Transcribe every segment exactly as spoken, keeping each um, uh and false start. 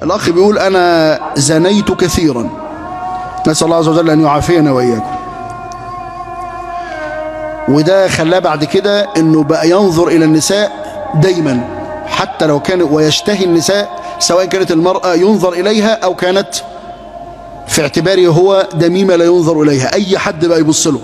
الأخ بيقول أنا زنيت كثيرا، نسأل الله عز وجل أن يعافينا وإياكم. وده خلاه بعد كده أنه بقى ينظر إلى النساء دايما، حتى لو كان ويشتهي النساء، سواء كانت المرأة ينظر إليها أو كانت في اعتباره هو دميمة لا ينظر إليها، أي حد بقى يبص له.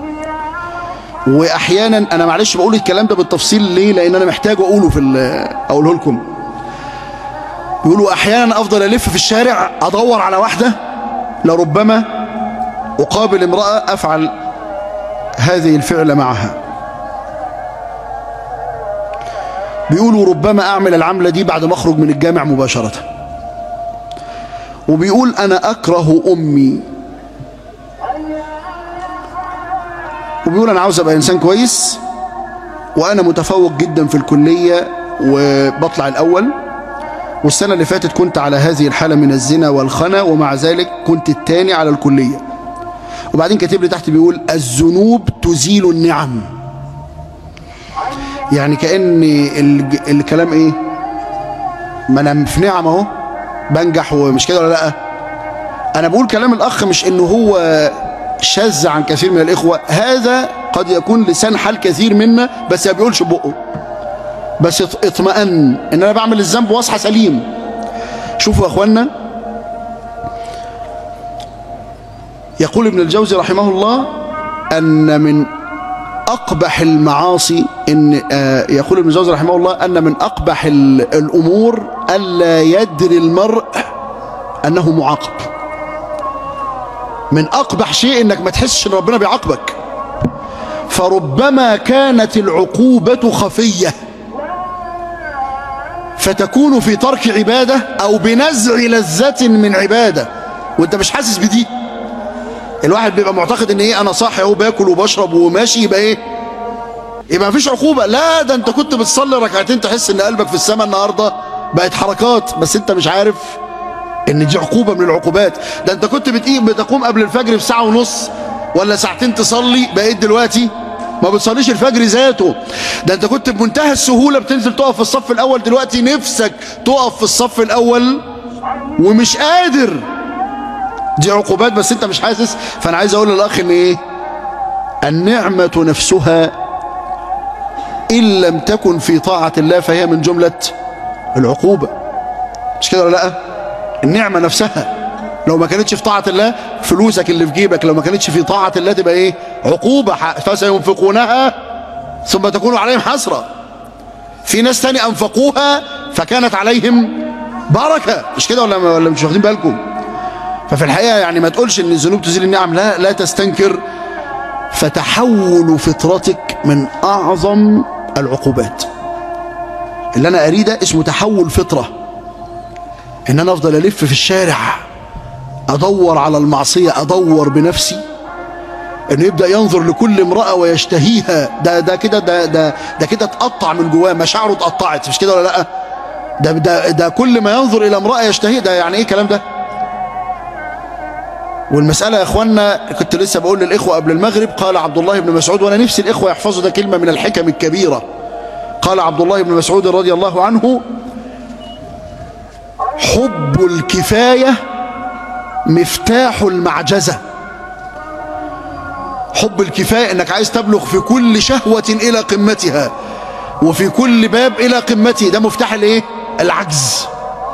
وأحيانا أنا معلش بقول الكلام ده بالتفصيل ليه؟ لأن أنا محتاج أقوله في أقوله لكم. يقولوا أحيانا أفضل ألف في الشارع أدور على واحدة لربما أقابل امرأة أفعل هذه الفعل معها. بيقولوا ربما أعمل العملة دي بعد ما أخرج من الجامع مباشرة. وبيقول أنا أكره أمي. وبيقول أنا عاوز أبقى إنسان كويس، وأنا متفوق جدا في الكلية وبطلع الأول، والسنة اللي فاتت كنت على هذه الحالة من الزنا والخنا، ومع ذلك كنت الثاني على الكلية. وبعدين كاتب لي تحت بيقول الذنوب تزيل النعم. يعني كأن الكلام إيه؟ ما أنا في نعم أهو بنجح، ومش كده ولا لأ؟ أنا بقول كلام الأخ مش إنه هو شاذ عن كثير من الإخوة، هذا قد يكون لسان حال كثير منا، بس ما بيقولش بقه، بس اطمئن ان انا بعمل الذنب واصحى سليم. شوفوا يا اخوانا، يقول ابن الجوزي رحمه الله ان من اقبح المعاصي ان آه يقول ابن الجوزي رحمه الله ان من اقبح الامور الا يدري المرء انه معاقب. من اقبح شيء انك ما تحسش ان ربنا بيعاقبك. فربما كانت العقوبة خفية فتكون في ترك عبادة أو بنزع لذة من عبادة وانت مش حاسس بدي. الواحد بيبقى معتقد ان ايه، انا صاحي اهو باكل وبشرب وماشي، يبقى ايه، يبقى مفيش عقوبة. لا، ده انت كنت بتصلي ركعتين تحس ان قلبك في السماء، النهاردة بقت حركات، بس انت مش عارف ان دي عقوبة من العقوبات. ده انت كنت بتقيم بتقوم قبل الفجر بساعة ونص ولا ساعتين تصلي، بقيت دلوقتي ما بتصليش الفجر ذاته. ده انت كنت بمنتهى السهولة بتنزل تقف في الصف الاول، دلوقتي نفسك تقف في الصف الاول ومش قادر. دي عقوبات بس انت مش حاسس. فانا عايز اقول للاخ ان ايه، النعمة نفسها ان لم تكن في طاعة الله فهي من جملة العقوبة، مش كده ولا لا؟ النعمة نفسها لو ما كانتش في طاعة الله، فلوسك اللي في جيبك لو ما كانتش في طاعة الله تبقى ايه، عقوبة. فسينفقونها ثم تكون عليهم حسرة. في ناس تاني انفقوها فكانت عليهم بركة، مش كده ولا ولا مش واخدين بالكم؟ ففي الحقيقة يعني ما تقولش ان الذنوب تزيل النعم، لا لا تستنكر. فتحول فطرتك من اعظم العقوبات. اللي انا اريده اسمه تحول فطرة، ان انا افضل الف في الشارع ادور على المعصية، ادور بنفسي، انه يبدأ ينظر لكل امرأة ويشتهيها. ده ده كده ده ده ده كده اتقطع من جواه، مشاعره اتقطعت، مش كده ولا لا؟ ده ده ده كل ما ينظر الى امرأة يشتهيها. ده يعني ايه الكلام ده؟ والمسألة يا اخوانا، كنت لسه بقول للاخوة قبل المغرب، قال عبد الله بن مسعود، وانا نفسي الاخوة يحفظوا ده كلمة من الحكم الكبيرة. قال عبد الله بن مسعود رضي الله عنه: حب الكفاية مفتاح المعجزة. حب الكفاية انك عايز تبلغ في كل شهوة الى قمتها وفي كل باب الى قمته، ده مفتاح الايه، العجز.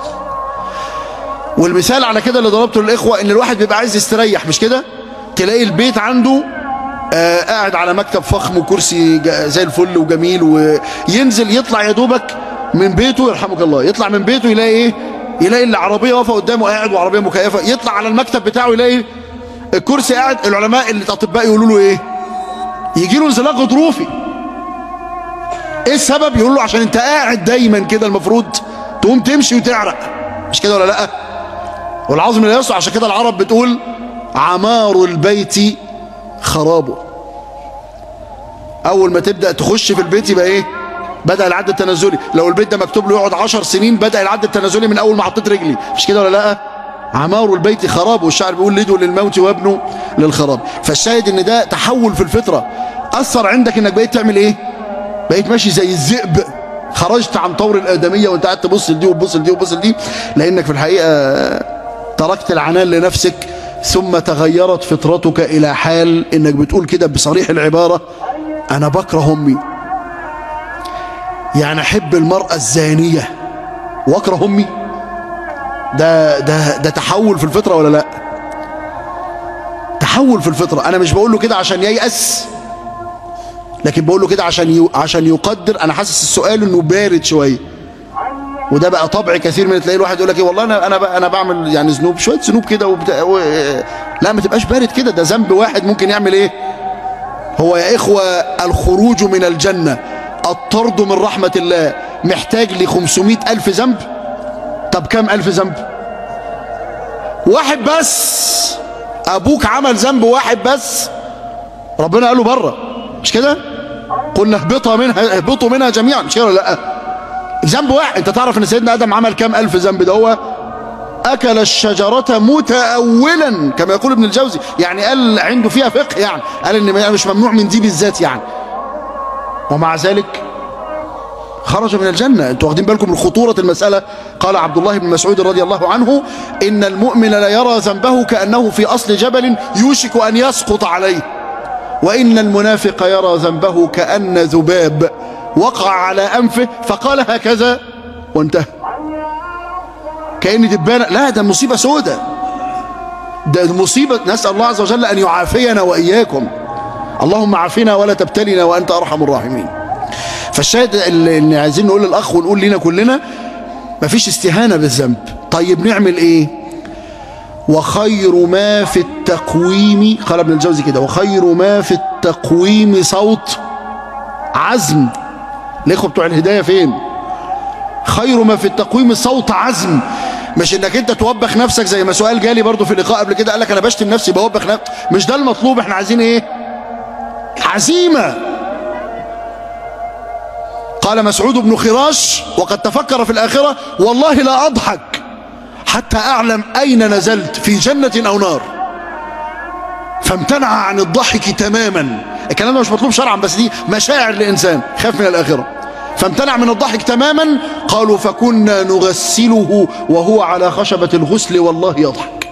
والمثال على كده اللي ضربته للاخوة، ان الواحد بيبقى عايز يستريح، مش كده؟ تلاقي البيت عنده آه قاعد على مكتب فخم وكرسي زي الفل وجميل، وينزل يطلع يا دوبك من بيته، يرحمك الله، يطلع من بيته يلاقي ايه، يلاقي العربية واقفة قدامه قاعد وعربية مكيفة، يطلع على المكتب بتاعه يلاقي الكرسي قاعد. العلماء اللي الاطباء يقولوا له ايه، يجي له انزلاق غضروفي. ايه السبب؟ يقول له عشان انت قاعد دايما كده، المفروض تقوم تمشي وتعرق، مش كده ولا لا؟ والعظم لا يسع. عشان كده العرب بتقول عمار البيت خرابه. اول ما تبدأ تخش في البيت يبقى ايه، بدأ العد التنازلي. لو البيت ده مكتوب له يقعد عشر سنين، بدأ العد التنازلي من اول ما حطيت رجلي، مش كده ولا لا؟ عمار البيت خراب، والشاعر بيقول لده للموت وابنه للخراب. فالشاهد ان ده تحول في الفطرة. اثر عندك انك بقيت تعمل ايه، بقيت ماشي زي الذئب خرجت عن طور الآدمية وانت قاعد تبص لدي وتبص لدي وتبص لدي، لأنك في الحقيقة تركت العنان لنفسك، ثم تغيرت فطرتك إلى حال إنك بتقول كده بصريح العبارة: أنا بكره أمي، يعني أحب المرأة الزانية وأكره أمي. ده ده ده تحول في الفطرة ولا لا؟ تحول في الفطرة. أنا مش بقول له كده عشان ييأس، لكن بقول له كده عشان عشان يقدر. أنا حاسس السؤال إنه بارد شوية، وده بقى طبع كثير من تلاقي الواحد يقول لك ايه والله انا انا انا بعمل يعني ذنوب، شويه ذنوب كده وبتاع و... لا ما تبقاش بارد كده. ده ذنب واحد ممكن يعمل ايه؟ هو يا اخوه الخروج من الجنه، الطرد من رحمه الله، محتاج ل خمسمائة ألف ذنب؟ طب كم ألف ذنب؟ واحد بس. ابوك عمل ذنب واحد بس، ربنا قال له بره، مش كده؟ قلنا اهبطوا منها اهبطوا منها جميعا، مش كده ولا لا؟ ذنب واحد. انت تعرف ان سيدنا ادم عمل كام الف ذنب؟ ده هو اكل الشجرة متأولا كما يقول ابن الجوزي، يعني قال عنده فيها فقه، يعني قال ان مش ممنوع من دي بالذات يعني، ومع ذلك خرج من الجنة. انتوا واخدين بالكم من خطورة المسألة؟ قال عبد الله بن مسعود رضي الله عنه: ان المؤمن لا يرى ذنبه كأنه في اصل جبل يوشك ان يسقط عليه، وان المنافق يرى ذنبه كأن ذباب وقع على أنفه فقال هكذا وانتهى. كأن دبانة. لا، ده مصيبة سودة، ده مصيبة. نسأل الله عز وجل أن يعافينا وإياكم. اللهم عافنا ولا تبتلنا وأنت أرحم الراحمين. فالشاهد اللي عايزين نقول للأخ ونقول لنا كلنا: مفيش استهانة بالذنب. طيب نعمل إيه؟ وخير ما في التقويم، قال ابن الجوزي كده: وخير ما في التقويم صوت عزم. الإخوة بتوع الهداية فين؟ خير ما في التقويم صوت عزم، مش انك انت توبخ نفسك زي ما سؤال جالي برضو في لقاء قبل كده، قال لك انا بشتم نفسي بوبخ نفسي. مش ده المطلوب. احنا عايزين ايه؟ عزيمة. قال مسعود بن خراش وقد تفكر في الآخرة: والله لا أضحك حتى أعلم أين نزلت، في جنة أو نار، فامتنع عن الضحك تماما. الكلام ده مش مطلوب شرعا، بس دي مشاعر الإنسان خاف من الآخرة، فامتنع من الضحك تماما. قالوا: فكنا نغسله وهو على خشبة الغسل والله يضحك.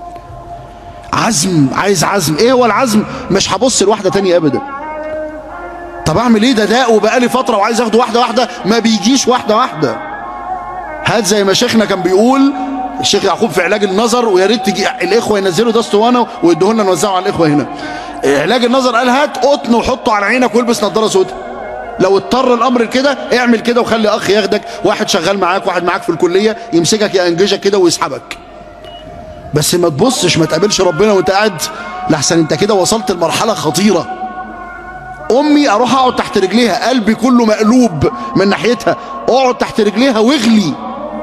عزم، عايز عزم. ايه هو العزم؟ مش هبص لواحدة تانية ابدا. طب اعمل ايه؟ ده داء وبقالي فترة وعايز اخده واحدة واحدة، ما بيجيش واحدة واحدة. هات زي ما شيخنا كان بيقول، الشيخ يعقوب، في علاج النظر، ويا ريت تجي الاخوة ينزلوا ده اسطوانة ويدوه لنا نوزعه على الاخوة هنا. علاج النظر قال: هات قطن وحطه على عينك والبس نظارة سوداء. لو اضطر الامر كده اعمل كده، وخلي اخ ياخدك، واحد شغال معاك، واحد معاك في الكليه، يمسكك ينجشك كده ويسحبك. بس ما تبصش، ما تقابلش ربنا وانت قاعد، لحسن انت كده وصلت لمرحله خطيره. امي اروح اقعد تحت رجليها، قلبي كله مقلوب من ناحيتها، اقعد تحت رجليها واغلي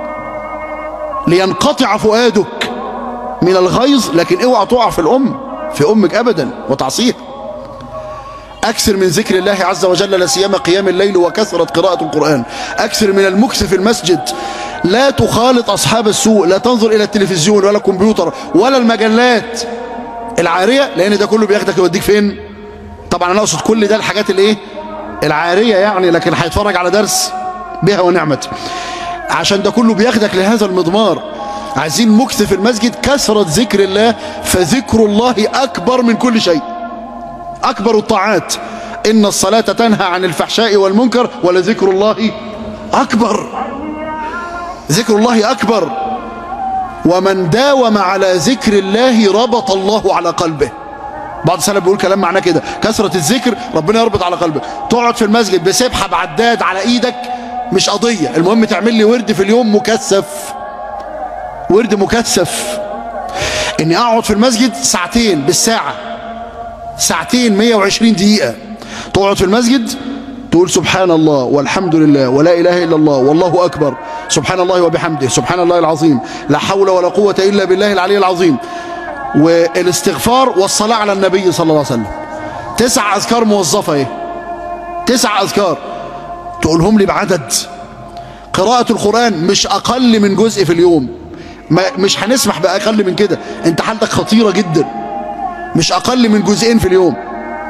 لينقطع فؤادك من الغيظ، لكن اوعى تقع في الام في امك ابدا وتعصيها. أكثر من ذكر الله عز وجل، لا سيما قيام الليل وكثرة قراءة القرآن. أكثر من المكث في المسجد. لا تخالط أصحاب السوء، لا تنظر إلى التلفزيون ولا الكمبيوتر ولا المجلات العارية، لأن ده كله بياخدك يوديك فين؟ طبعا أنا أقصد كل ده الحاجات الإيه؟ العارية يعني، لكن هيتفرج على درس بها ونعمت، عشان ده كله بياخدك لهذا المضمار. عايزين مكث في المسجد، كثرة ذكر الله، فذكر الله أكبر من كل شيء، أكبر الطاعات. إن الصلاة تنهى عن الفحشاء والمنكر ولذكر الله أكبر. ذكر الله أكبر. ومن داوم على ذكر الله ربط الله على قلبه. بعض السلف بيقول كلام معناه كده: كثرة الذكر ربنا يربط على قلبك. تقعد في المسجد بسبحة بعداد على إيدك مش قضية، المهم تعمل لي ورد في اليوم مكثف، ورد مكثف. إني أقعد في المسجد ساعتين بالساعة، ساعتين مية وعشرين دقيقة، تقعد في المسجد تقول سبحان الله والحمد لله ولا إله إلا الله والله أكبر، سبحان الله وبحمده، سبحان الله العظيم، لا حول ولا قوة إلا بالله العلي العظيم، والاستغفار والصلاة على النبي صلى الله عليه وسلم. تسع أذكار موظفة ايه، تسع أذكار تقولهم لي بعدد. قراءة القرآن مش أقل من جزء في اليوم، ما مش هنسمح بأقل من كده، انت حالتك خطيرة جدا. مش أقل من جزئين في اليوم.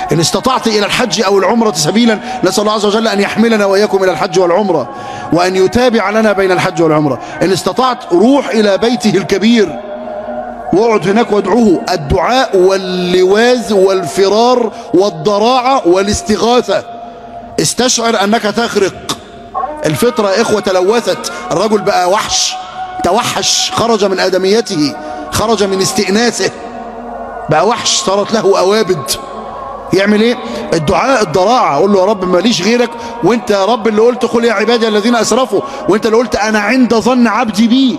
إن استطعت إلى الحج أو العمرة سبيلا، نسأل الله عز وجل أن يحملنا وإياكم إلى الحج والعمرة، وأن يتابع لنا بين الحج والعمرة. إن استطعت روح إلى بيته الكبير واقعد هناك وادعوه. الدعاء واللواز والفرار والضراعة والاستغاثة. استشعر أنك تغرق. الفطرة يا إخوة تلوثت، الرجل بقى وحش، توحش، خرج من آدميته، خرج من استئناسه، بقى وحش، صارت له أوابد. يعمل ايه؟ الدعاء، الضراعة. قول له يا رب ماليش غيرك، وانت يا رب اللي قلت قل يا عبادي الذين أسرفوا، وانت اللي قلت أنا عند ظن عبدي بي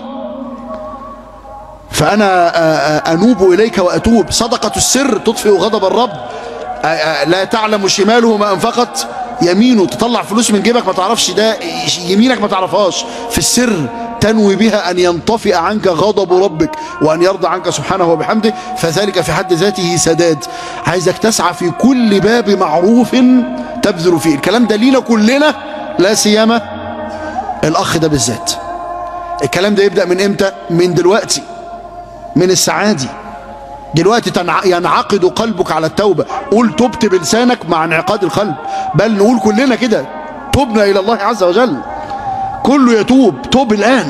فأنا أنوب إليك وأتوب. صدقة السر تطفئ غضب الرب. لا تعلم شماله ما أنفقت يمينه. تطلع فلوس من جيبك ما تعرفش ده يمينك ما تعرفهاش، في السر تنوي بها أن ينطفئ عنك غضب ربك وأن يرضى عنك سبحانه وبحمده، فذلك في حد ذاته سداد. عايزك تسعى في كل باب معروف تبذل فيه. الكلام ده لينا كلنا، لا سيما الأخ ده بالذات. الكلام ده يبدأ من إمتى؟ من دلوقتي، من السعادة دلوقتي. ينعقد قلبك على التوبة. قول تبت بلسانك مع انعقاد القلب، بل نقول كلنا كده تبنا إلى الله عز وجل. كله يتوب، توب الآن.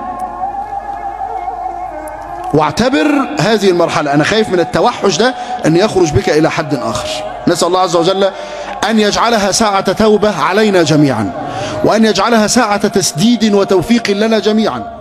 واعتبر هذه المرحلة. أنا خايف من التوحش ده أن يخرج بك إلى حد آخر. نسأل الله عز وجل أن يجعلها ساعة توبة علينا جميعا، وأن يجعلها ساعة تسديد وتوفيق لنا جميعا.